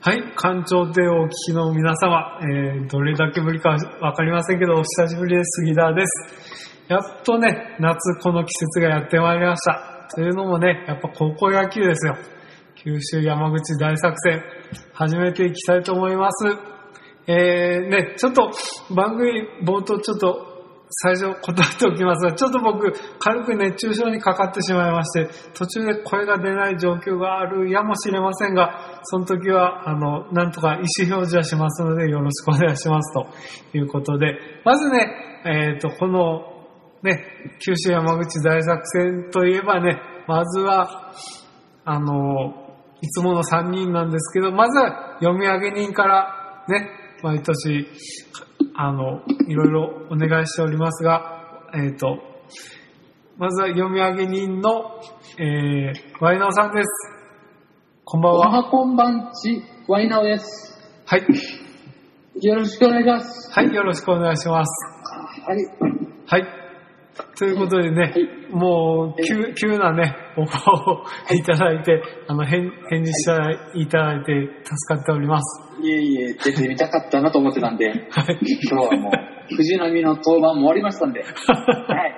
はい、館長でお聞きの皆様、どれだけぶりかわかりませんけど、お久しぶりです。杉田です。やっとね、夏この季節がやってまいりました。というのもね、やっぱ高校野球ですよ。九州山口大作戦、始めていきたいと思います。ね、ちょっと番組冒頭ちょっと最初答えておきますが、ちょっと僕軽く熱中症にかかってしまいまして、途中で声が出ない状況があるやもしれませんが、その時はなんとか意思表示はしますのでよろしくお願いしますということで、まずね、このね、九州山口大作戦といえばね、まずはいつもの3人なんですけど、まずは読み上げ人からね、毎年いろいろお願いしておりますが、まずは読み上げ人の、ワイナオさんです。こんばんは。 こんばんち、ワイナオです。 はい。 よろしくお願いします。 はい、よろしくお願いします。 はい。 はい。ということでね、もう急なね、オファーをいただいて、返事していただいて助かっております。 いえいえ、出てみたかったなと思ってたんで、はい、今日はもう、藤波の登板も終わりましたんで、はい、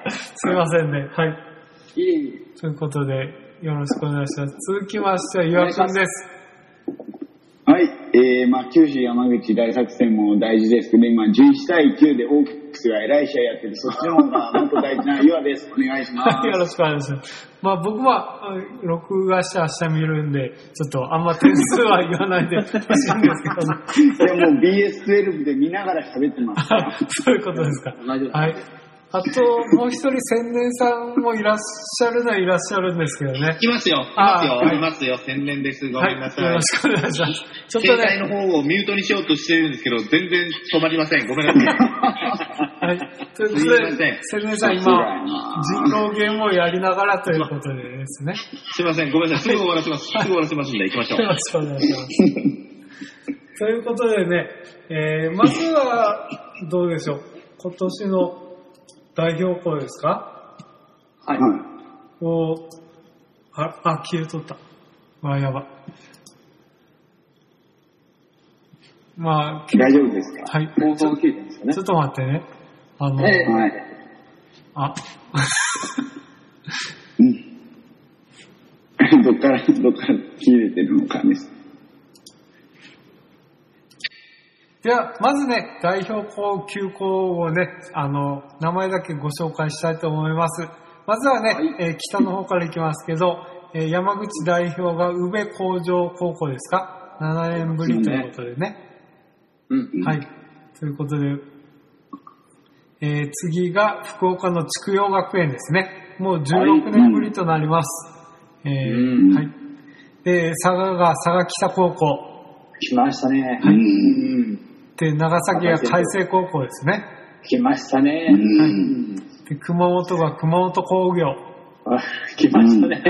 すいませんね、はい。 いえいえ。 ということで、よろしくお願いします。続きましては、岩くんです。 はい、九州山口大作戦も大事ですけど、今11対9でオークスが偉い試合やってる、そっちの方がもっと大事な岩です。お願いします。 よろしくお願いします。僕は録画して明日見るんで、ちょっとあんま点数は言わないでほしいんですけど、 いやもう BS12 で見ながら喋ってます。 そういうことですか。はい。あと、もう一人、千年さんもいらっしゃるのはいらっしゃるんですけどね。 いますよ、千年です。ごめんなさい。 よろしくお願いします。 ちょっとね、携帯の方をミュートにしようとしてるんですけど、全然止まりません。ごめんなさい。 はい。ということで、千年さん今、人狼ゲームをやりながらということでですね。 すいません、ごめんなさい。すぐ終わらせます。すぐ終わらせますんで、行きましょう。 よろしくお願いします。ということでね、まずは、どうでしょう。今年の代表校ですか？ はい。 消えとった。やば。 大丈夫ですか？ はい。 放送聞いてますかね。 ちょっと待ってね。 はい。どっから切れてるのかです。 では、まずね、代表校、休校をね、名前だけご紹介したいと思います。まずはね、はい、北の方からいきますけど、山口代表が宇部工場高校ですか？ 7 年ぶりということでね。はい。ということで、次が福岡の筑陽学園ですね。もう16年ぶりとなります。はい。で、佐賀が佐賀北高校。 来ましたね。 はい。で、長崎が海星高校ですね。 来ましたね。 はい。で、熊本が熊本工業。 来ましたね。 はい。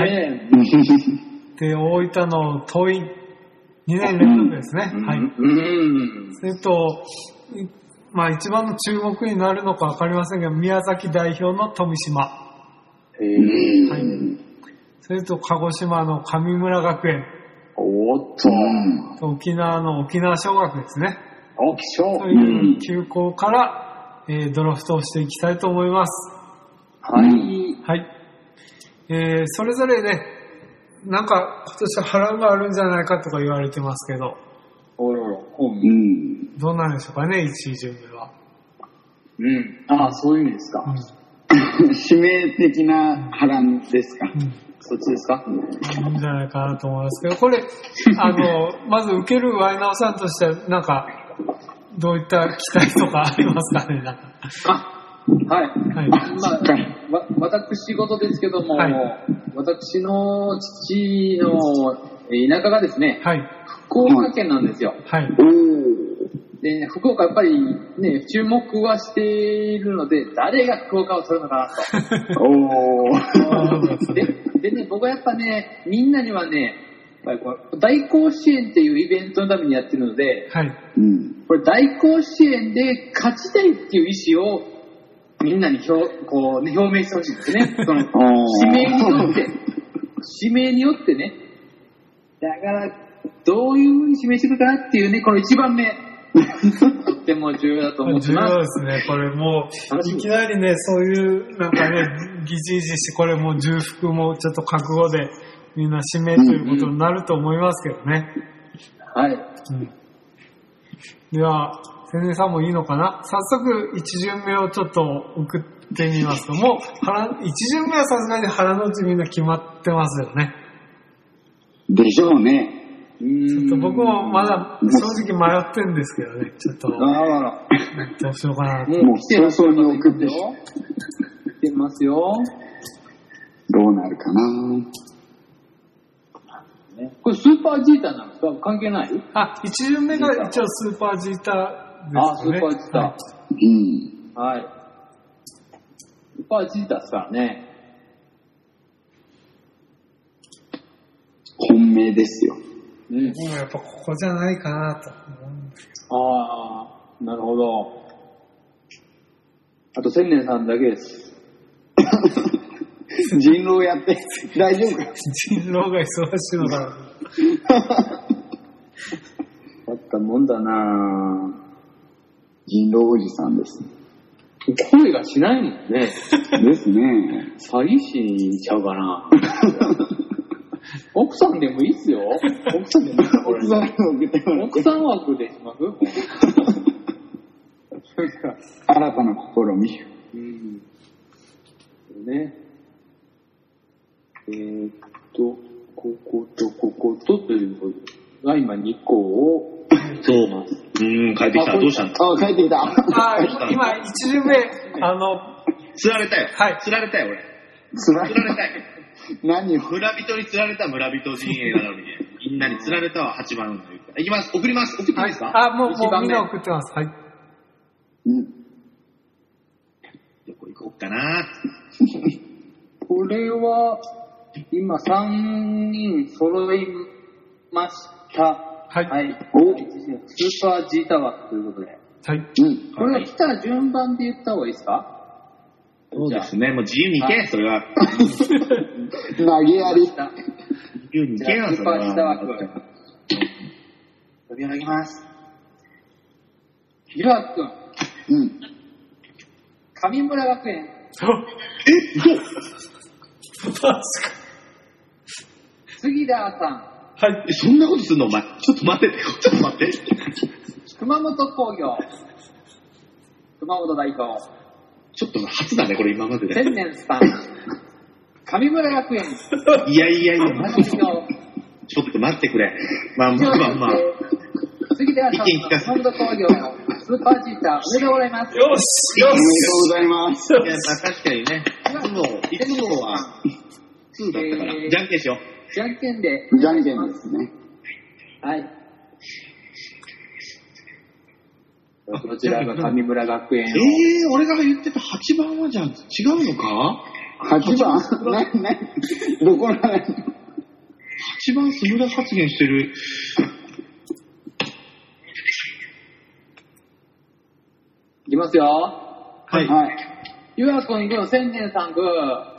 で、大分の桐蔭。2年連続ですね。はい。それと、一番の注目になるのかわかりませんが、宮崎代表の富島。はい。それと、鹿児島の神村学園。 おっと。 沖縄の沖縄尚学ですね。 沖尚。 という休校から、ドラフトをしていきたいと思います。 はい。 はい。それぞれね、なんか今年は波乱があるんじゃないかとか言われてますけど。どうなんでしょうかね、1位順目は。 そういう意味ですか。 指名的な波乱ですか。 そっちですか？ いいんじゃないかなと思いますけど、これ、まず受けるワイナオさんとしては、なんか、どういった期待とかありますかね、なんか。 はい。私事ですけども、私の父の田舎がですね、福岡県なんですよ。で、福岡やっぱりね、注目はしているので、誰が福岡を取るのかなと。でね、僕はやっぱね、みんなにはね、大甲子園っていうイベントのためにやってるので、これ大甲子園で勝ちたいっていう意思をみんなに表明してほしいんですね。その指名によってね。だからどういう風に示していくかっていうね、この1番目。とっても重要だと思ってます。 重要ですね。これもう、いきなりね、そういうなんかね、ギジギジして、これもう重複もちょっと覚悟でみんな指名ということになると思いますけどね。 はい。 では、千年さんもいいのかな？早速、1巡目をちょっと送ってみますと、もう、1巡目はさすがに腹の内みんな決まってますよね。 でしょうね。 ちょっと僕もまだ正直迷ってるんですけどね、ちょっと。どうしようかな。 もう早々に送って来てますよ。 どうなるかな。 これスーパージーターなんですか？関係ない？ 1巡目が一応スーパージーターですね。 スーパージーター。はい。スーパージーターですからね。 本命ですよ。 もうやっぱここじゃないかなと思うんですけど。なるほど。あと千年さんだけです。 人狼やって大丈夫か？ 人狼が忙しいのかな。 だったもんだなぁ。 人狼おじさんです。 声がしないもんね。 ですね。 詐欺師ちゃうかな。奥さんでもいいっすよ。奥さんでもいいっすよ。奥さん枠でします新たな試み。 ね。こことこことということが今2個を。 そう。帰ってきた。どうしたの？ 帰ってきた。 今1巡目、 釣られたよ。 はい。 釣られたよ、俺。 釣られたよ。 何を？ 村人に釣られた村人陣営なのに、みんなに釣られたは8番の。いきます。送ります。送っていいですか？ もうみんな送ってます。はい。 どこ行こうかな。 これは、今3人揃いました。 はい。 スーパージータ枠ということで。 はい。 これは来たら順番で言った方がいいですか？ そうですね。もう自由に行け、それは。 投げやり。 自由に行けよ、 スーパージータ枠。 呼び上げます。 ひろあくん。上村学園。 確か杉田さん。 はい。 そんなことすんのお前。ちょっと待って。 熊本工業。熊本代表。 ちょっと初だね、これ今までで。 千年さん。上村学園。 いや、マジで。ちょっと待ってくれ。まあ。 杉田さん、熊本工業、スーパージーター、おめでとうございます。 よしおめでとうございます。 いや、確かにね。いつもは2だったから。じゃんけんしよう。 じゃんけんで。 じゃんけんですね。 はい。こちらが上村学園。 俺が言ってた8番はじゃあ違うのか？ 8番どこなの？ 8番スムラ発言してる。 いきますよ。 はい。 ゆあくん行くよ、千年さんグー。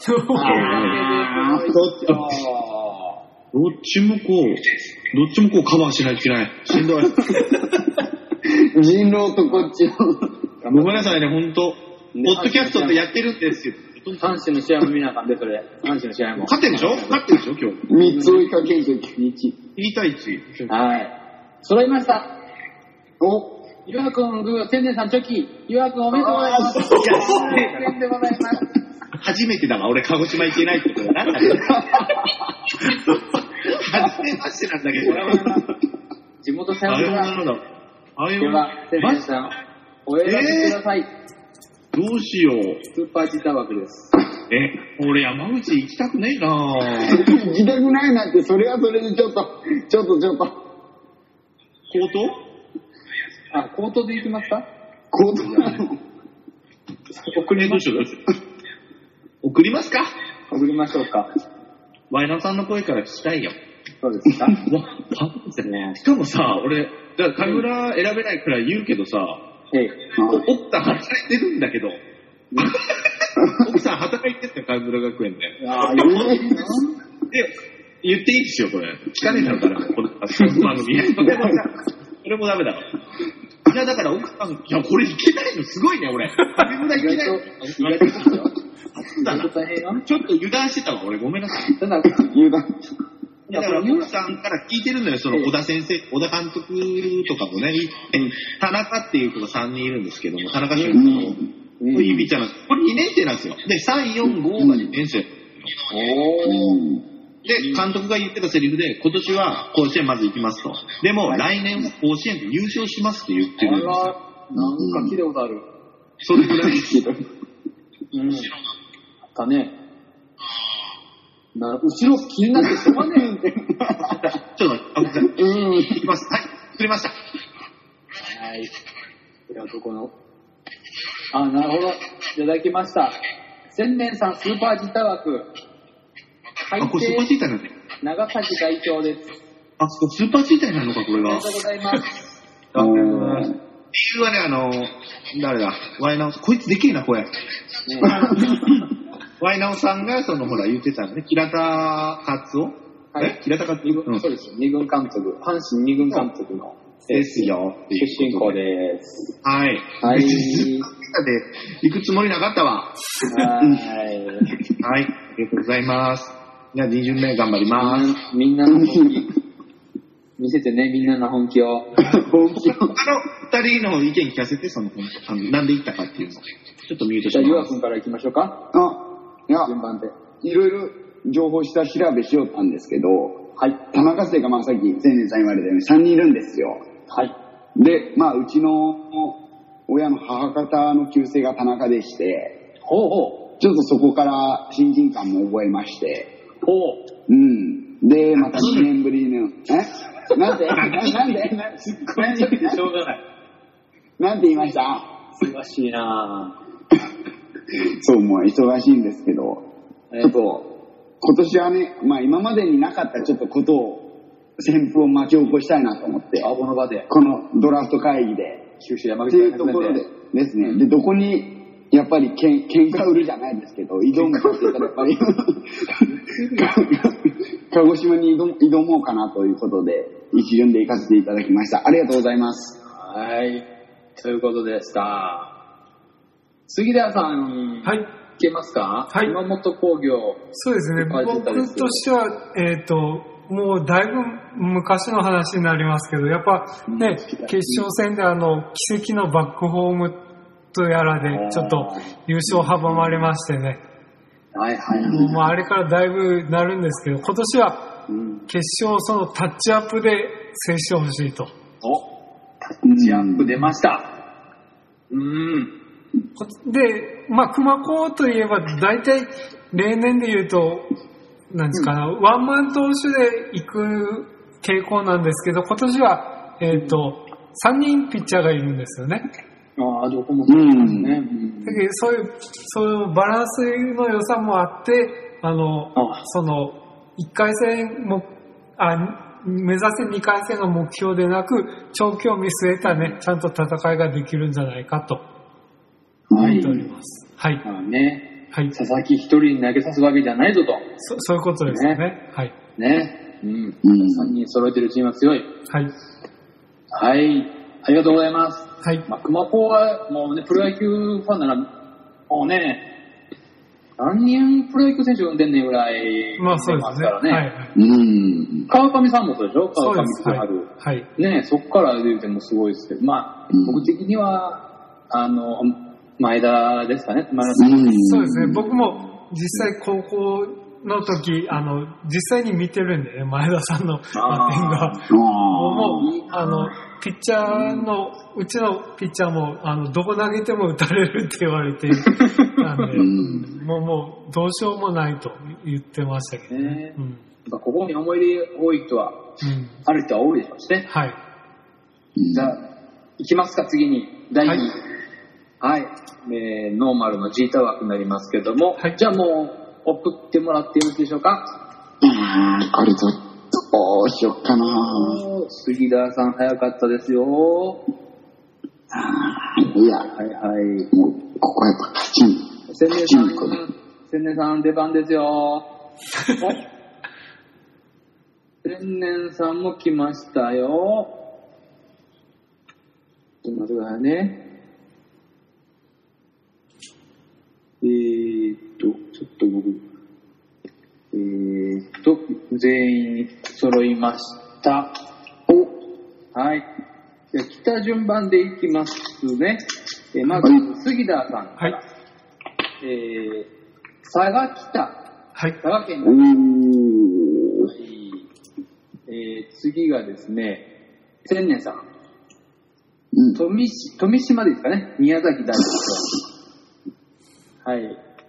どっちもこうカバーしないといけない。しんどい。 人狼とこっちの。 ごめんなさいね、ほんと。ポッドキャストってやってるんですよ。 阪神の試合も見なあかんで、それ。阪神の試合も。 勝ってんでしょ今日。 3つ追いかけるとき。 2対1。 はい。揃いました。ゆあくんグー、千年さんチョキ。ゆあくんおめでとうございます。でございます。 初めてだわ、俺鹿児島行けないってことだな。初めましてなんだけど。 地元さよなら。では、 千年さん、お選びください。 どうしよう。 スーパージータ枠です。 俺山口行きたくねえなぁ。 行きたくないなんて、それはそれでちょっと。 口頭？ 口頭で行きますか？ 口頭送りましょう。送りますか？ 送りましょうか。 ワイナさんの声から聞きたいよ。 そうですか？ しかもさ、俺、神村選べないくらい言うけどさ、奥さん働いてるんだけど、奥さん働いてるんだよ、神村学園で。 言っていいですよ、これ。聞かねえだろ、誰も。この番組。それもダメだから。いや、だから奥さん、いや、これいけないのすごいね、俺。これぐらいいけないの。 意外とですよ。 ちょっと油断してたわ、俺。ごめんなさい。 油断。 だから、奥さんから聞いてるのよ、その小田先生、小田監督とかもね、田中っていう子が3人いるんですけども、田中俊太の、いいピッチャーなんです。これ2年生なんですよ。で、3、4、5が2年生。で、監督が言ってたセリフで、今年は甲子園まず行きますと。でも、来年は甲子園で優勝しますって言ってるんですよ。 なんか聞いたことある。 それぐらい聞いた。 あったね。後ろ気になってしょうがねえんで。 ちょっと待って、行きます。はい、釣れました。 はい。これはどこのなるほど。いただきました。千年さんスーパージッター枠。 これスーパーチーターなんだ。 長崎代表です。 スーパーチーターなのか、これが。 ありがとうございます。 理由はね、誰だ、ワイナオさん、こいつできるな、これ。ワイナオさんが、ほら、言ってたのね、平田勝夫平田勝夫そうですよ、二軍監督、阪神二軍監督の。 ですよ。 出身校です。 はい。 はい。 で、行くつもりなかったわ。 はい。 はい。ありがとうございます。じゃあ2巡目頑張ります。 みんなの本気。見せてね、みんなの本気を。 本気を。 2人の意見聞かせて、なんで行ったかっていうのを。ちょっとミュートします。 じゃあ、ゆわくんから行きましょうか。 いや、 順番で。 いろいろ情報下調べしよったんですけど、はい。田中生がさっき千年さん言われたように3人いるんですよ。 はい。 で、うちの親の母方の旧姓が田中でして、ちょっとそこから親近感も覚えまして、で、また2年ぶりの、なんですっごいしょうがない。 なんて言いました？ 忙しいなそう、もう忙しいんですけど、ちょっと、今年はね、今までになかったちょっとことを、旋風を巻き起こしたいなと思って、 この場で。 このドラフト会議で、 九州山口っていうところでですね、で、どこに、やっぱり喧嘩売るじゃないですけど、挑むかって言ったらやっぱり、鹿児島に挑もうかなということで、一巡で行かせていただきました。ありがとうございます。 はい。ということでした。杉田さん、 はい。 いけますか？ はい。 熊本工業。 そうですね。僕としては、もうだいぶ昔の話になりますけど、やっぱね、決勝戦で奇跡のバックホームとやらで、ちょっと優勝阻まれましてね。 はいはい。 もうあれからだいぶなるんですけど、今年は決勝そのタッチアップで制してほしいと。 タッチアップ出ました。 で、熊高といえば大体例年で言うと、なんですかな、ワンマン投手で行く傾向なんですけど、今年は、3人ピッチャーがいるんですよね。 どこもそうですね。 だけどそういうバランスの良さもあって、その、1回戦も、目指せ2回戦の目標でなく、長期を見据えたね、ちゃんと戦いができるんじゃないかと思っております。はい。はい、 佐々木一人に投げさすわけじゃないぞと。 そういうことですよね。はい。 3人揃えてるチームは強い。 はい。 はい。ありがとうございます。 はい。 熊高はもうね、プロ野球ファンなら、もうね、何人プロ野球選手が生んでんねんぐらいそうですね。 からね。 はい。 川上さんもそうでしょ？川上津春。 はい。 ね、そこから出てもすごいですけど、僕的には、前田ですかね。 そうですね。僕も実際高校の時、実際に見てるんでね、前田さんのバッティングが。もう、ピッチャーの、うちのピッチャーも、どこ投げても打たれるって言われていたんで、もう、どうしようもないと言ってましたけどね。 ここに思い出多い人は、ある人は多いでしょうしね。 はい。 じゃあ、行きますか、次に。第2位。はい。ノーマルのジータ枠になりますけども、じゃあもう、送ってもらってよろしいでしょうか？ これちょっと、どうしよっかな。 杉田さん早かったですよ。 いや、もう、ここやっぱカチン。 千年さん出番ですよ。 天然さんも来ましたよ。ちょっと待ってくださいね。ちょっと僕、全員揃いました。はい。じゃあ、来た順番でいきますね。まず、杉田さんから。はい。佐賀北。はい。佐賀県の。次がですね、千年さん。富島ですかね。宮崎大輔。はい。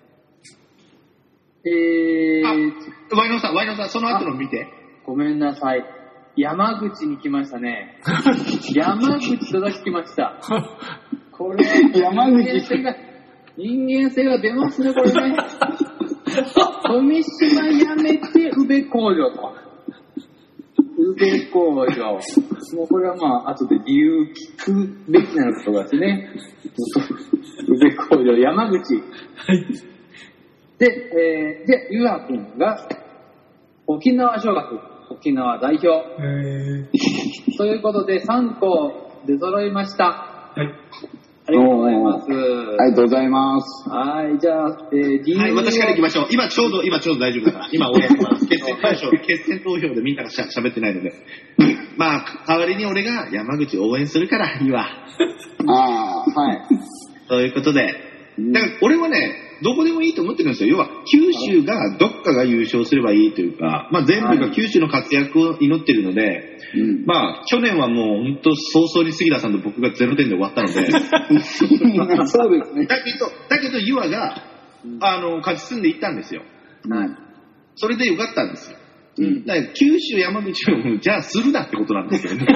ワイノさん、その後の見て。 ごめんなさい。山口に来ましたね。山口とだけ来ました。これ、人間性が出ますね、これね。富島やめて、宇部工場と。宇部工場。もうこれはまあ、後で理由聞くべきなことですね。宇部工場、山口。はい。で、ゆうはくんが、沖縄小学、沖縄代表。ということで、3校出揃いました。はい。ありがとうございます。 ありがとうございます。 はい、じゃあ、 はい、私から行きましょう。今ちょうど大丈夫だから。今、俺やってます。決選投票でみんなが喋ってないので。まあ、代わりに俺が山口応援するから、いいわ。 はい。 ということで、だから俺はね、どこでもいいと思ってるんですよ。要は、九州がどっかが優勝すればいいというか、まあ全部が九州の活躍を祈ってるので、まあ去年はもう本当早々に杉田さんと僕が0点で終わったので、 そうですね。 だけどユアが、勝ち進んでいったんですよ。それでよかったんですよ。だから九州山口をじゃあするなってことなんですよね。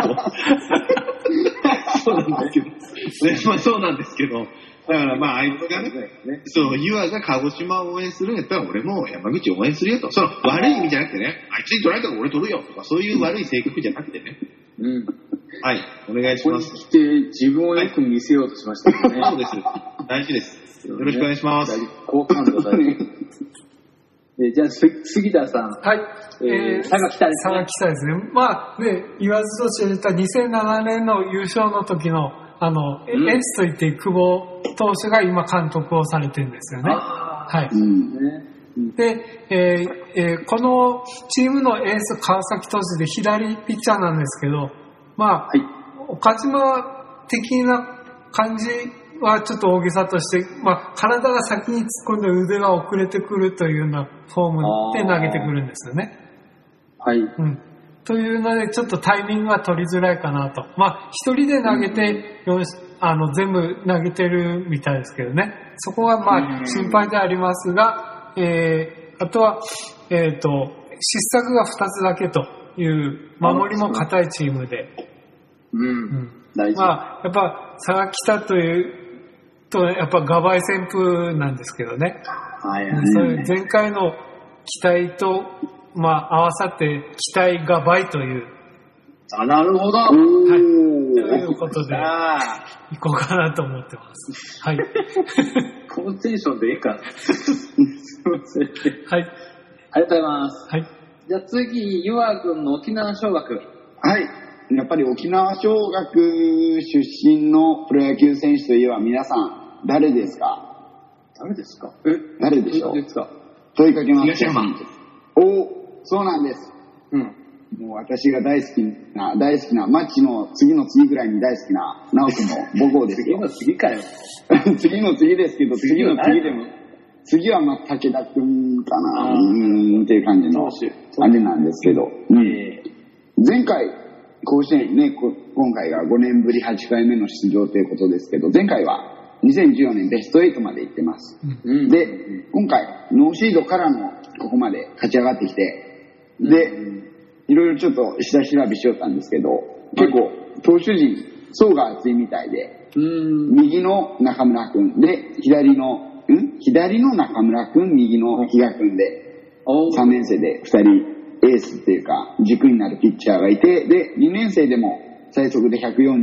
そうなんですけど。まあそうなんですけど。だからまああいつがね、そう、ユアが鹿児島を応援するんやったら俺も山口を応援するよと。その悪い意味じゃなくてね、あいつに取られたから俺取るよとかそういう悪い性格じゃなくてね。はい、お願いします。 ここに来て自分をよく見せようとしましたね。 そうです。大事です。よろしくお願いします。 好感度大事。じゃあ杉田さん。 はい。 佐賀北ですね。 佐賀北ですね。まあね、言わずと知れた2007年の優勝の時のエースと言って久保投手が今監督をされてるんですよね。はい。で、このチームのエース川崎投手で左ピッチャーなんですけど、まあ、岡島的な感じはちょっと大げさとして、まあ、体が先に突っ込んで腕が遅れてくるというようなフォームで投げてくるんですよね。 はい。 というので、ちょっとタイミングが取りづらいかなと。まあ、一人で投げて、全部投げてるみたいですけどね。そこはまあ、心配でありますが、あとは、失策が2つだけという、守りも堅いチームで。大事。まあ、やっぱ、佐賀北というと、やっぱ、ガバイ旋風なんですけどね。そういう前回の期待と、まあ、合わさって期待が倍という。 なるほど。 はい。ということで、行こうかなと思ってます。はい。 このテンションでいいかな。すいません。はい。ありがとうございます。はい。じゃあ次、ゆわくんの沖縄小学。 はい。やっぱり沖縄小学出身のプロ野球選手といえば皆さん、誰ですか？ 誰ですか？ 誰でしょう？ 誰ですか？ 問いかけます。 東山。 そうなんです。もう私が大好きな、マッチの次の次ぐらいに大好きな、直樹の母校ですよ。 次の次かよ。 次の次ですけど、次の次でも、次はまあ武田くんかな、っていう感じの、あれなんですけど、前回、甲子園ね、今回が5年ぶり8回目の出場ということですけど、前回は2014年ベスト8まで行ってます。で、今回、ノーシードからのここまで勝ち上がってきて、で、いろいろちょっと下調べしよったんですけど、結構投手陣層が厚いみたいで、右の中村くんで、左の中村くん、右の比嘉くんで、3年生で2人エースっていうか軸になるピッチャーがいて、で、2年生でも最速で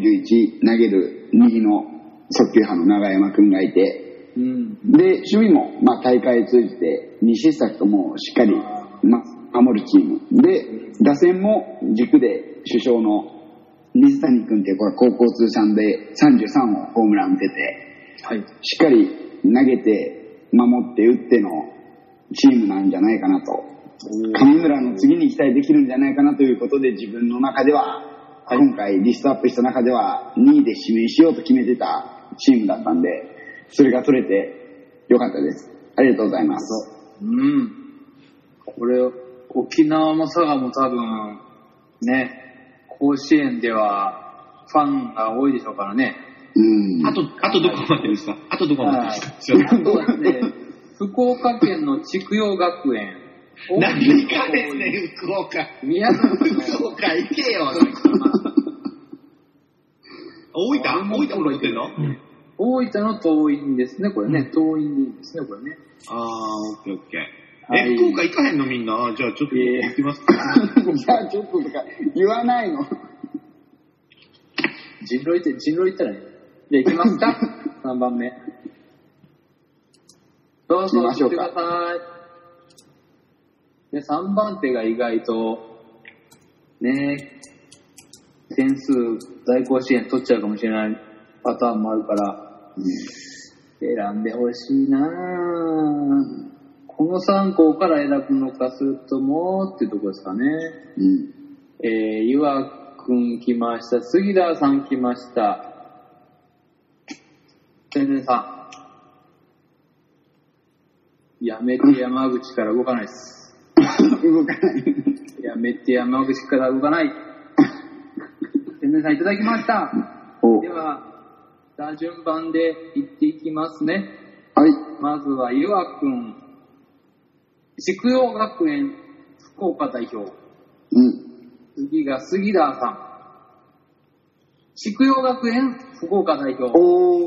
141投げる右の速球派の長山くんがいて、で、守備もまあ大会通じて2失策ともしっかり、 守るチーム。で、打線も軸で主将の水谷君っていう子が高校通算で33本ホームラン打てて、はい、しっかり投げて、守って打ってのチームなんじゃないかなと。神村の次に期待できるんじゃないかなということで、自分の中では、はい、今回リストアップした中では2位で指名しようと決めてたチームだったんで、それが取れてよかったです。ありがとうございます。 うん。これ、沖縄も佐賀も多分、ね、甲子園ではファンが多いでしょうからね。 あとどこまでですか？あとどこまでですか？そうですね。福岡県の筑陽学園。 何かですね、福岡。 宮崎の福岡行けよ。大分も行ってんの？ 大分の桐蔭ですね、これね。桐蔭でいいですね、これね。 オッケーオッケー。福岡行かへんのみんな。じゃあちょっと行きますか。 じゃあちょっととか言わないの。 人狼行ったらね。じゃあ行きますか3番目。どうぞ、行ってください。で、3番手が意外と、ね、点数大甲子園取っちゃうかもしれないパターンもあるから、選んでほしいなぁ。この3校から選ぶのか、それともっていうところですかね。ゆわくん来ました。杉田さん来ました。天然さん。やめて山口から動かないです。 動かない。 やめて山口から動かない。天然さんいただきました。では、打順番で行っていきますね。 はい。 まずはゆわくん。筑陽学園福岡代表。次が杉田さん。筑陽学園福岡代表。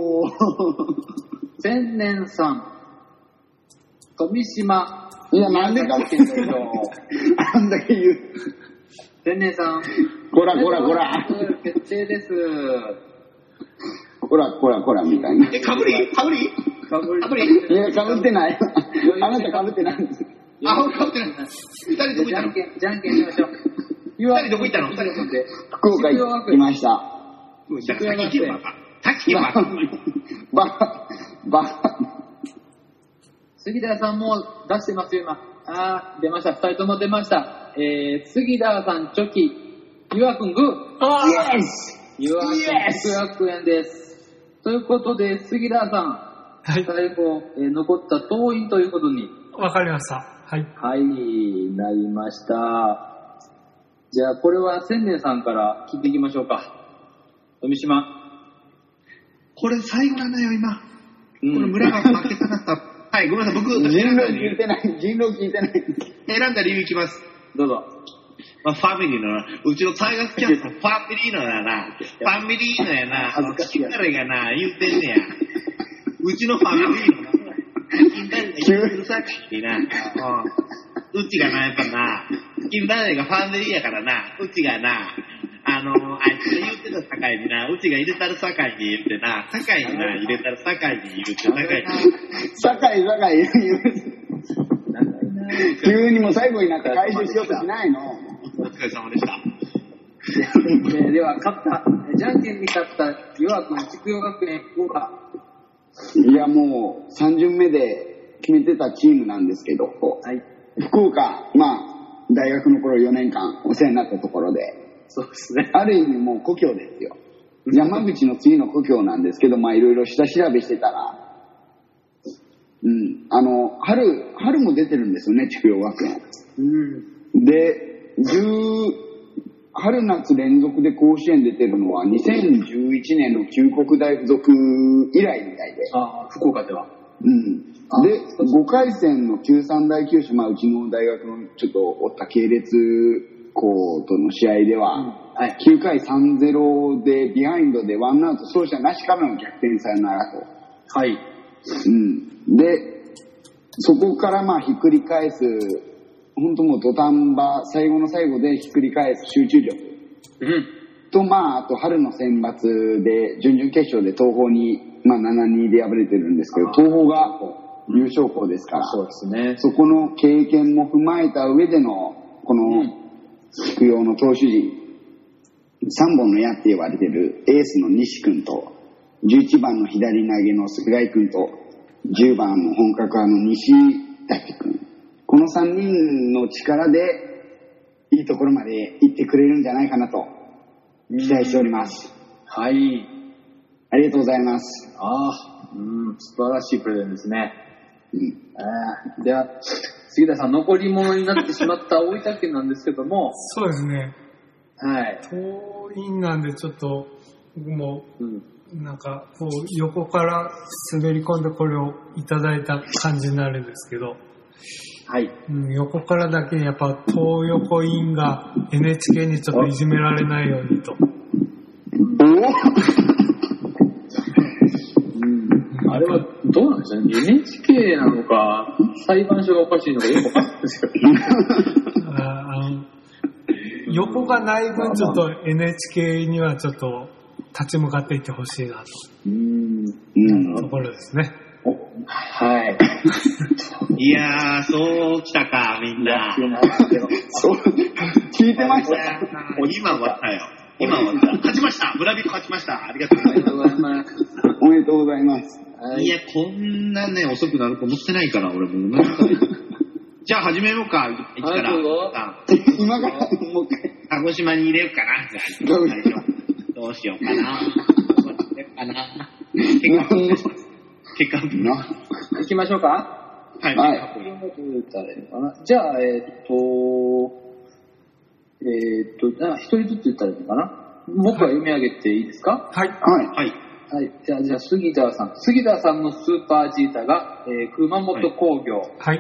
千年さん。富島。 いや、なんでかって言うんだよ。あんだけ言う。 千年さん。 こら。 決定です。 こら、みたいな。 かぶりいや、かぶってない。あなたかぶってないんです。 かぶってない。二人どこ行ったの？ じゃんけんしましょう。 二人どこ行ったの？ 福岡行きました。 先行けば。 杉田さんも出してますよ、今。出ました。二人とも出ました。杉田さん、チョキ。ゆわくん、グー。 イエス！ ゆわくん、筑陽学園です。ということで、杉田さん、はい、最後、残った桐蔭ということに。 わかりました。はい。 はい、なりました。じゃあ、これは千年さんから聞いていきましょうか。富島。 これ最後なんだよ、今。これ村が負けたかった。はい、ごめんなさい、僕、 人狼聞いてない。 選んだ理由いきます。 どうぞ。 ファミリーのな、うちのタイガースキャスト、ファミリーのやな、ファミリーのやな、金だれがな、言うてんねや。うちのファミリーのな、金だれが言うてるさかいにな、うちがな、やっぱな、金だれがファミリーやからな、うちがな、あいつが言うてたさかいにな、うちが入れたるさかいに言ってな、さかいにな、入れたるさかいに言ってさかいに。 さかい言う。急にも最後になって回収しようとしないの。 お疲れ様でした。 では、じゃんけんに勝ったゆわくん、筑陽学園福岡。 いや、もう3巡目で決めてたチームなんですけど、はい、福岡、大学の頃4年間お世話になったところで、 そうですね。 ある意味もう故郷ですよ。山口の次の故郷なんですけど、いろいろ下調べしてたら、春も出てるんですよね、筑陽学園。で、春夏連続で甲子園出てるのは2011年の旧国大附属以来みたいで。 福岡では。 で、5回戦の93大九州、うちの大学のちょっとおった系列校との試合では、9回 3-0 でビハインドでワンアウト走者なしからの逆転サヨナラと。 はい。 で、そこからひっくり返す、本当もう土壇場、最後の最後でひっくり返す集中力。と、あと春の選抜で、準々決勝で東邦に、7-2で敗れてるんですけど、東邦が優勝校ですから、 そうですね。 そこの経験も踏まえた上での、 この菊陽の投手陣、3本の矢って言われてるエースの西君と、11番の左投げの菅井君と、10番の本格派の西舘君。この3人の力で、いいところまで行ってくれるんじゃないかなと、期待しております。 はい。 ありがとうございます。 素晴らしいプレゼンですね。では、杉田さん、残り物になってしまった大分県なんですけども。 そうですね。 はい。 遠いなんでちょっと、僕も、なんか、こう、横から滑り込んでこれをいただいた感じになるんですけど、 はい。 横からだけやっぱ東横インが NHK にちょっといじめられないようにと。 あれはどうなんですかね ?NHK なのか、裁判所がおかしいのかよくわかんないですけど。 横がない分ちょっと NHK にはちょっと立ち向かっていってほしいなと。ところですね。 はい。 いやー、そうきたか、みんな。 そう、聞いてました。 今終わったよ。今終わった。勝ちました。村人勝ちました。ありがとうございます。 おめでとうございます。 いや、こんなね、遅くなると思ってないから、俺もう。じゃあ始めようか、一から。 今からもう一回。 鹿児島に入れようかな。じゃあ、どうしようかな。結果行きましょうか。 はい。 じゃあ、一人ずつ言ったらいいのかな。僕は読み上げていいですか。 はい。 はい。 はい。じゃあ、杉田さんのスーパージータが、熊本工業。 はい。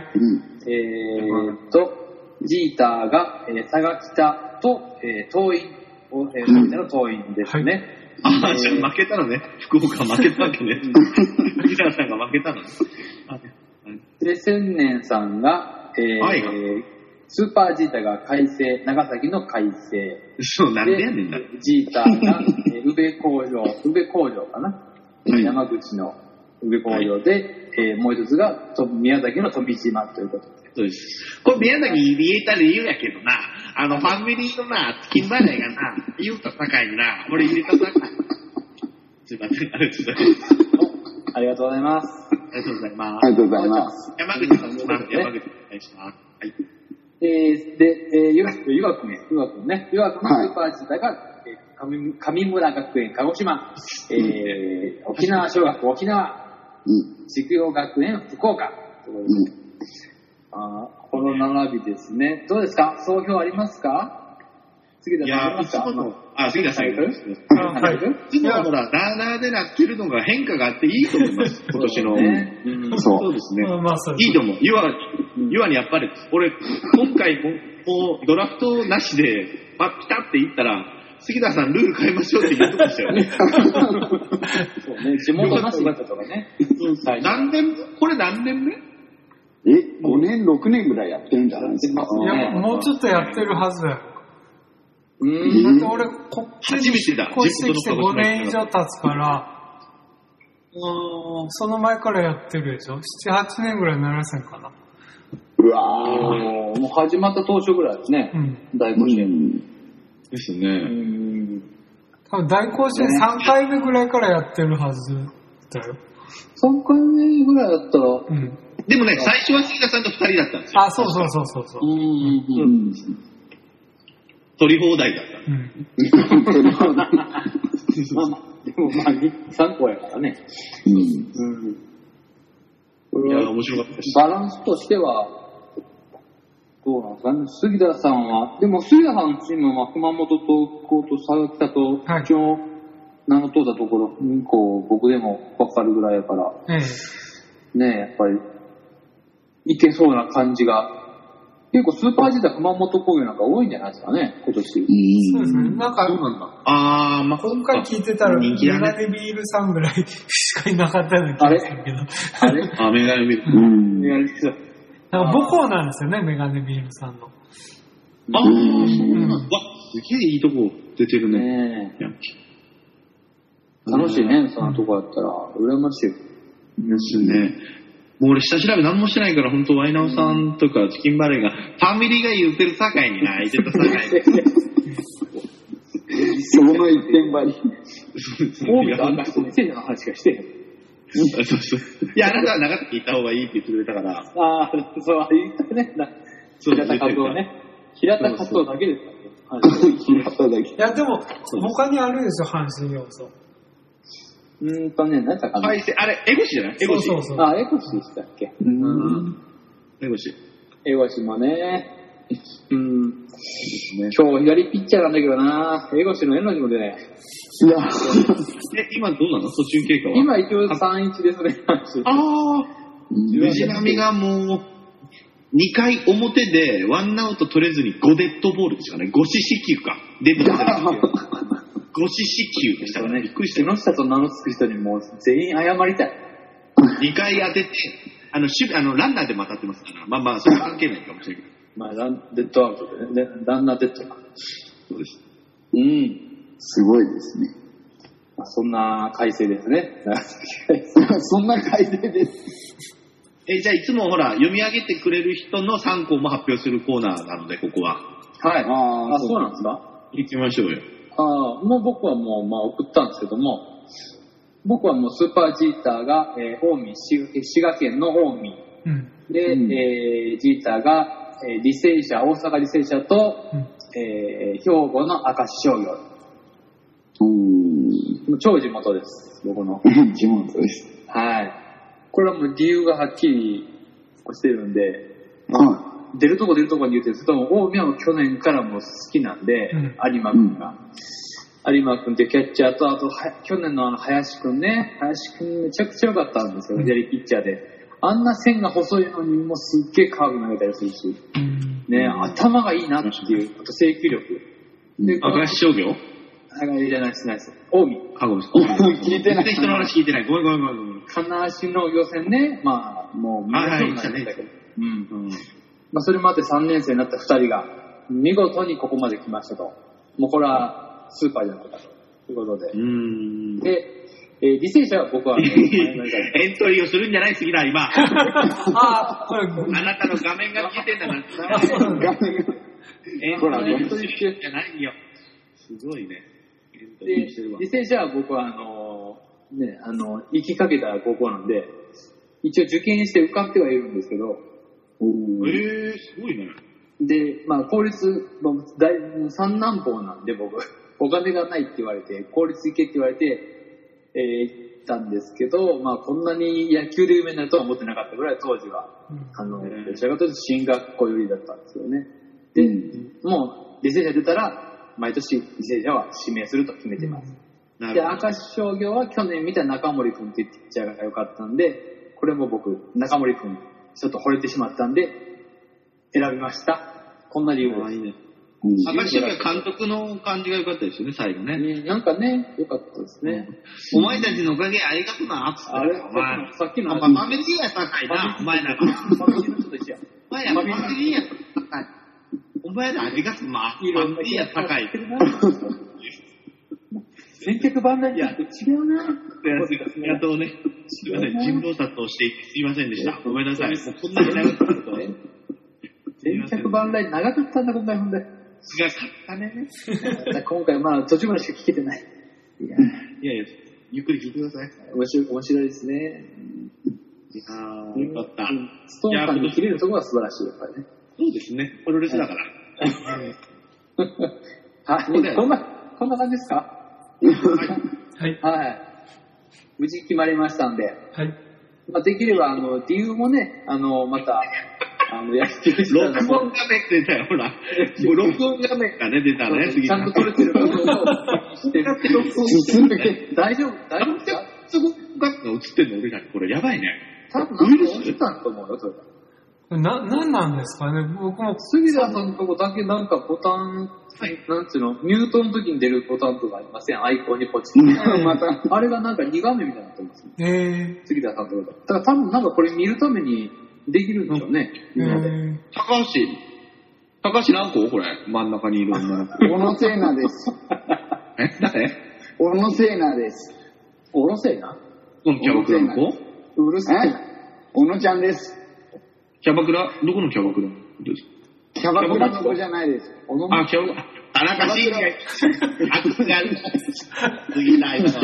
ジータが、佐賀北と、桐蔭を、の桐蔭ですね。 はい、じゃあ負けたのね。福岡負けたわけね。杉田さんが負けたのね。 で、千年さんが、スーパージータが海星、長崎の海星。 そう、なんでやねんな。 ジータが、宇部工場かな。山口の宇部工場で、もう一つが宮崎の富島ということで。 そうです。これ宮崎入れた理由やけどな、ファミリーのな、金払いがな、言うた高いな、俺入れた高い。すいません、ありがとうございます。 ありがとうございます。 ありがとうございます。 ありがとうございます。 山口さん、山口お願いします。はい。 で、湯学ね。湯学のスーパージータが、上村学園鹿児島、沖縄小学沖縄、筑陽学園福岡ということで、この並びですね。どうですか？総評ありますか？杉田さんありますか？ 杉田さんいく？はい。いつもほら、ラーナーでなってるのが変化があっていいと思います。今年の。そうですね。いいと思う。ユアにやっぱり、俺、今回もドラフトなしで、ピタって言ったら、杉田さんルール変えましょうって言ってましたよね。 そうね、地元なしだったとかね。 これ何年目 ？5年、6年ぐらいやってるんじゃないですか。 いや、もうちょっとやってるはずだよ。だって俺、こっちに引っ越してきて5年以上経つから、その前からやってるでしょ？ 7、8年ぐらいならせんかな。 うわもう始まった当初ぐらいですね。大甲子園。 ですね。 多分大甲子園3回目ぐらいからやってるはずだよ。 3回目ぐらいだったら。 でもね、最初は杉田さんと2人だったんですよ。 そう。 取り放題だった。 でも3個やからね。いや、面白かったです。 バランスとしては、どうなんですかね。杉田さんは、でも杉田さんのチームは熊本と福岡と佐賀北と一応名の通ったところ、僕でも分かるぐらいやから、ねえ、やっぱり、いけそうな感じが。結構スーパージータ熊本工業なんか多いんじゃないですかね、今年。 そうですね。なんか、今回聞いてたら、メガネビールさんぐらいしかいなかったような気がするけど。 メガネビール。 母校なんですよね、メガネビールさんの。 そうなんだ。すげえいいとこ出てるね。 楽しいね、そんなとこやったら。羨ましい。 ですね。 もう俺下調べ何もしてないから、本当ワイナオさんとかチキンバレーが、ファミリーが言ってる境にな、言ってた境に。 その一点張り。 大見と明石と未成年の話がしてる。 そうそう。いや、あなたは長崎行った方がいいって言ってくれたから。 ああ、そう、言ったね。平田勝夫ね。平田勝夫だけですからね。 平田だけ。 いや、でも、他にあるんですよ、阪神要素。 何だったかな。 あれ、エゴシじゃない？エゴシ。 そう。 あ、エゴシでしたっけ？ エゴシ。 エゴシもね。今日左ピッチャーなんだけどな。エゴシのエノジも出ない。 いや。 今どうなの？途中経過は。 今一応 3-1 ですね。 ああ。藤波がもう、2回表でワンアウト取れずに5デッドボールですかね。5四死球か。出てたんですよ。5四死球でしたね。びっくりしたよ。 木下と名の付く人にもう全員謝りたい。 2回当てて、ランナーでも当たってますから、まあ、それは関係ないかもしれないけど。 まあ、デッドアウトでね。ランナーデッドか。 そうです。 すごいですね。 まあ、そんな改正ですね。 そんな改正です。 じゃあいつもほら、読み上げてくれる人の3項も発表するコーナーなので、ここは。 はい。そうなんですか？ 行きましょうよ。 もう僕はもう、送ったんですけども、僕はもうスーパージーターが、滋賀県の近江。で、ジーターが、大阪履正社と、兵庫の明石商業。超地元です、僕の。 地元です。 はい。これはもう理由がはっきりしてるんで、出るとこに言ってると、近江は去年からも好きなんで、有馬君が。有馬君ってキャッチャーと、あと、去年の林君ね。林君めちゃくちゃ良かったんですよ、左ピッチャーで。あんな線が細いのにもすっげえカーブ投げたりするし。ね、頭がいいなっていう、あと制球力。 で、明石商業？ じゃないです。近江。 聞いてない。 人の話聞いてない。ごめん。 金足の予選ね、まあ、もう、見事になったけど。まあ、それもあって3年生になった2人が、見事にここまで来ましたと。もうこれは、スーパーじゃないかと。いうことで。で、履正社は僕は、エントリーをするんじゃない杉田、今。 これ、 あなたの画面が見えてんだから。エントリーするんじゃないよ。すごいね。 で、履正社は僕は行きかけた高校なんで、一応受験して受かってはいるんですけど。 すごいね。 で、まあ公立、三男坊なんで僕、お金がないって言われて、公立行けって言われて、行ったんですけど、まあこんなに野球で有名になるとは思ってなかったぐらい当時は、どちらかというと進学校寄りだったんですよね。で、もう履正社出たら、毎年履正社は指名すると決めてます。で、明石商業は去年見た中森君っていうピッチャーが良かったんで、これも僕、中森君、ちょっと惚れてしまったんで、選びました。こんな理由です。 いいね。明石商業は監督の感じが良かったですよね、最後ね。 なんかね、良かったですね。 お前たちのおかげありがとな、つって。 あれ、さっきの。 ファミリーや高いな、お前らが。 ファミリーの人と一緒や。 お前らファミリーや高い。お前らありがとな、ファミリーや高い。 千客万来やと違うな。 やっとね、すいません、人望殺到してすいませんでした。ごめんなさい。もうこんなに長かったとね。 千客万来長かったんだ、今回ほんで。 長かったね。 今回まあ途中までしか聞けてない。 いや、ゆっくり聞いてください。 面白いですね。 よかった。 ストーンさんに切れるところが素晴らしい、やっぱりね。 そうですね。プロレスだから。 はい。こんな感じですか？はい。無事決まりましたんで。はい。まあ、できれば、理由もね、また、野球録音画面出たよ、ほら。録音画面がね、出たね、次。 ちゃんと撮れてることをしてるって録音してる。大丈夫ですか？ すごく映ってんの俺らに。これやばいね。 多分なんか落ちたんと思うよ、それ。 なんなんですかね、僕も。 杉田さんのとこだけなんかボタン、なんつうの、ミュートの時に出るボタンとかありません？アイコンにポチって。また、あれがなんか2画面みたいになってますね。杉田さんのとこだ。だから多分なんかこれ見るためにできるんでしょうね。 高橋何個これ真ん中にいる女の子。 小野聖奈です。 誰？ 小野聖奈です。 小野聖奈？ キャバクラの子？ うるせえな。 小野ちゃんです。 キャバクラ？どこのキャバクラですか？ キャバクラの子じゃないです。 あ、キャバクラ。田中慎が、悪がある。次ないな。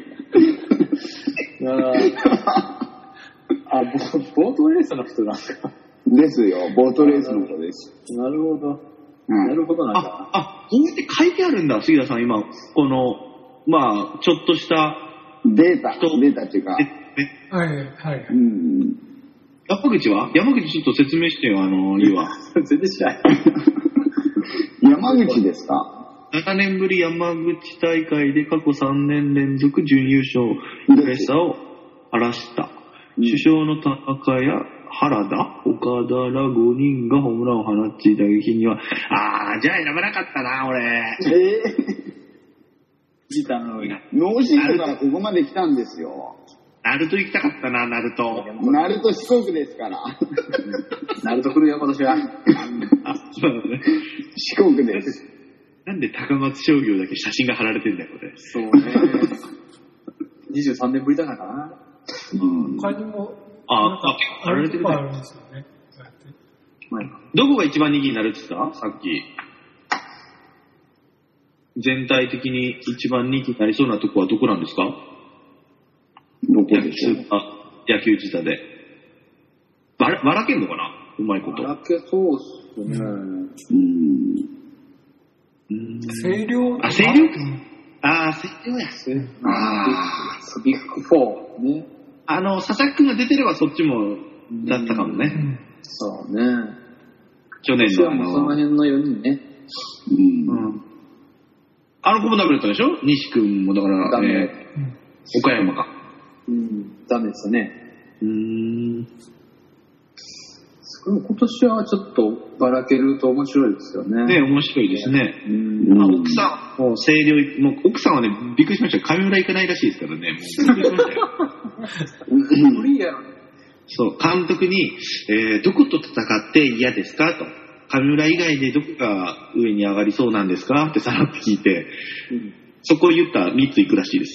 ボートレースの人なんですか？ ですよ、ボートレースの人です。 なるほど。なるほどなんだ。 こうやって書いてあるんだ、杉田さん、今。この、まあ、ちょっとした。 データっていうか。 はい。 山口ちょっと説明してよ、いいわ。 全然知らない。 山口ですか ？7年ぶり山口大会で過去3年連続準優勝、悔しさを晴らした。首相の田中や原田、岡田ら5人がホームランを放っていた撃には、じゃあ選ばなかったな、俺。 ノーシードからここまで来たんですよ。 ナルト行きたかったな、ナルト。 ナルト四国ですから。 ナルト来るよ、今年は。 そうだね。 四国です。 なんで高松商業だけ写真が貼られてんだよ、これ。 そうね。23年ぶりだからな。 他にも、 貼られてるね。 あるんですよね。 どこが一番人気になるって言った？さっき。全体的に一番人気になりそうなとこはどこなんですか？ どこでしょう？ 野球自体で。ばらけんのかな？うまいこと。 ばらけそうっすね。 星稜？ 星稜？星稜や。 ビッグ4ね。 佐々木くんが出てればそっちもだったかもね。 そうね。 去年のその辺の4人ね。 あの子もダメだったでしょ？西くんもだから、岡山か。 ダメですよね。今年はちょっとばらけると面白いですよね。 ね、面白いですね。奥さん、もう星稜、もう奥さんはね、びっくりしましたよ。上村行かないらしいですからね。もうびっくりしましたよ。 無理やろ。 そう、監督に、どこと戦って嫌ですかと。上村以外でどこが上に上がりそうなんですかってさらっと聞いて、そこを言ったら3つ行くらしいです。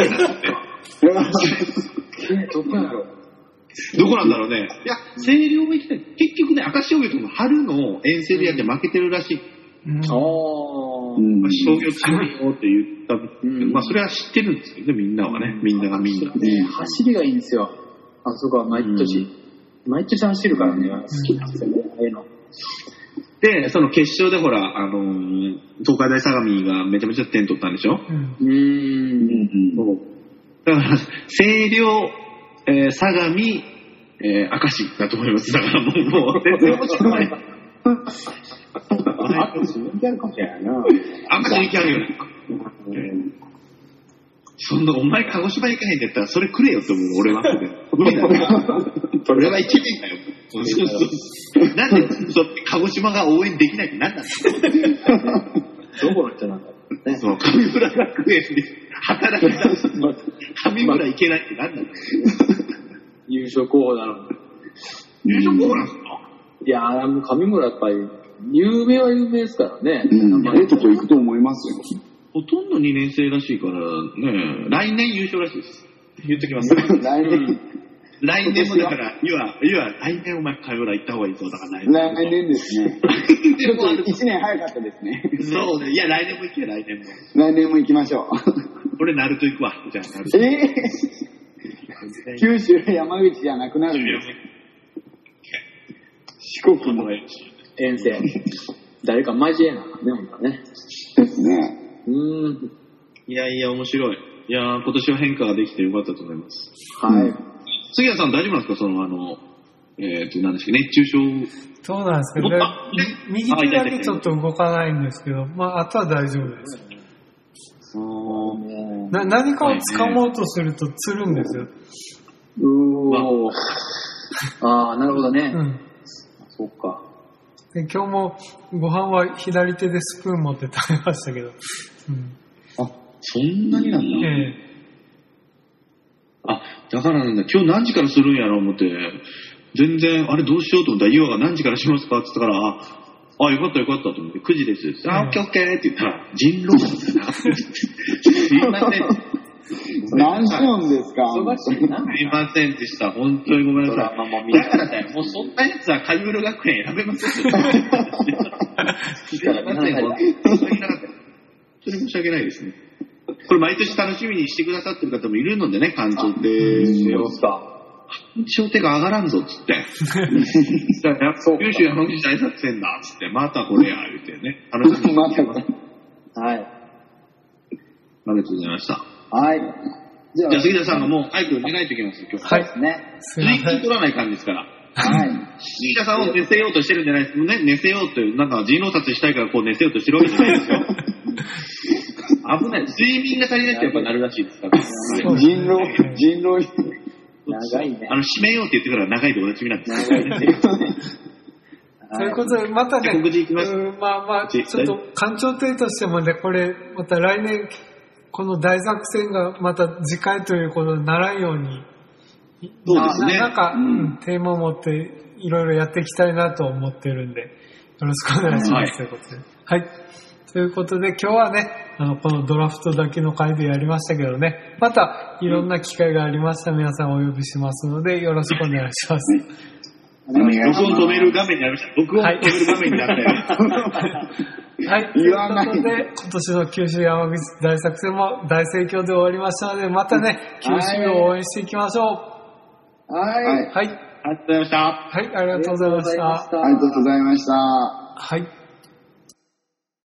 どこやろう。 どこなんだろうね。いや、星稜も行きたい。結局ね、明石商業とも春の遠征でやって負けてるらしい。商業強いよって言った。まあ、それは知ってるんですけどね、みんなはね。みんながみんな。 走りがいいんですよ。あそこは毎年走るからね、好きなんですよね、ああいうの。 で、その決勝でほら、東海大相模がめちゃめちゃ点取ったんでしょ？だから、星稜、相模、明石だと思います。だからもう全然面白い。 明石人気あるかもしれないな。 明石人気あるよね。そんな、お前鹿児島行かへんってやったらそれくれよって思う、俺は。無理だよ。俺は行けねえんだよ。なんで、鹿児島が応援できないってなんだどこの人なんだろうね。 そう、上村学園で働いた上村行けないってなんだろう。 優勝候補なのに。 優勝候補なんですか？ いやー、上村やっぱり、有名は有名ですからね。 とこ行くと思いますよ。 ほとんど2年生らしいからね、来年優勝らしいです。言っときます。来年もだから、来年お前上村行った方がいいぞ、だから来年ですね。ちょっと1年早かったですね。 そうね。いや、来年も行け、来年も。 来年も行きましょう。 俺、鳴門行くわ。じゃあ、鳴門。 九州、山口じゃなくなるんです。四国も遠征。誰か交えなね、ほんとね。 ですね。 いやいや、面白い。いや、今年は変化ができてよかったと思います。 はい。 杉谷さん大丈夫なんですか？何ですか、熱中症。 そうなんですけど、右手だけちょっと動かないんですけど、まあ、あとは大丈夫です。何かを掴もうとするとつるんですよ。 なるほどね。そっか。 で今日もご飯は左手でスプーン持って食べましたけど。 そんなになんだ。だからなんだ。今日何時からするんやろう思って、全然、あれどうしようと思ったら、岩が何時からしますかって言ったから、よかったよかったと思って、9時です。オッケーオッケーって言ったら、人狼なんだな。すいません。 何しようんですか。 忙しいな。 すいませんでした。本当にごめんなさい。だからね、もうそんなやつはカリブル学園選べませんでした。すいません、本当に申し訳ないですね。これ毎年楽しみにしてくださってる方もいるのでね、館長って。館長手が上がらんぞっつって。九州山口大作戦だっつって、またこれや、言うてね。楽しみにしてます。 はい。 ありがとうございました。 はい。 じゃあ杉田さんがもう早く願いときますよ、今日。 はいですね。 追記取らない感じですから。 はい。 杉田さんを寝せようとしてるんじゃないですかね。寝せようという、なんか人狼殺したいからこう寝せようとしてるわけじゃないですよ。危ない。睡眠が足りないってやっぱなるらしいですから。 人狼。 長いね。 締めようって言ってから長いでおなじみなんです長いですよね。 ということで、またね、ちょっと館長艇としてもね、これ、また来年、この大作戦がまた次回ということにならんように、 そうですね。 なんか、テーマを持っていろいろやっていきたいなと思ってるんで、よろしくお願いします。ということで。はい。ということで、今日はね、このドラフトだけの回でやりましたけどね、またいろんな機会がありましたら皆さんお呼びしますので、よろしくお願いします。 録音止める画面になりました。録音止める画面になったよ。 はい。ということで、今年の九州山口大作戦も大盛況で終わりましたので、またね、九州を応援していきましょう。 はい。 はい。 ありがとうございました。 はい、ありがとうございました。 ありがとうございました。 はい。